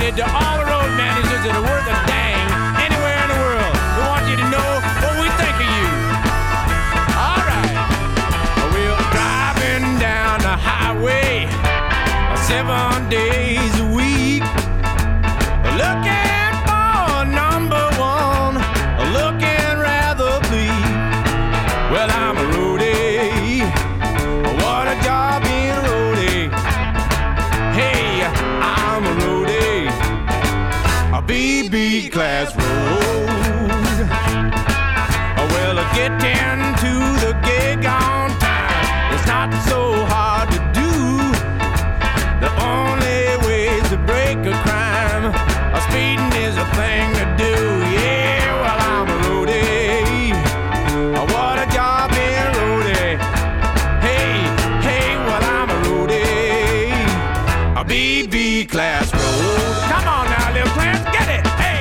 dedicated to all the road managers that are worth a dang anywhere in the world. We want you to know what we think of you. All right. We're driving down the highway 7 days a week, looking for number one, looking rather bleak. Well, I'm a roadie. What a job being a roadie. Hey, I'm a roadie. A BB class road. Well, getting to the gig on time, it's not so hard to do. The only way to break a crime, speeding is a thing to do. Yeah, well, I'm a roadie. What a job being a roadie. Hey, hey, well, I'm a roadie. A BB class road. Come on now, little class, get it. Hey.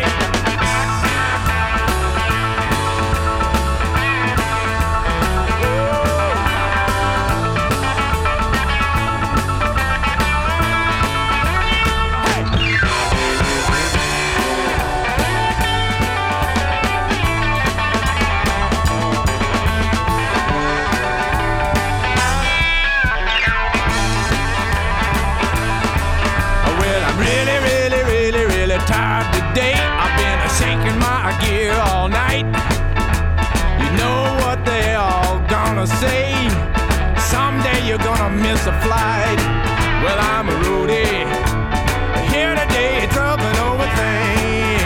Tired today, I've been shaking my gear all night. You know what they all gonna say, someday you're gonna miss a flight. Well, I'm a roadie, here today, troubling over things.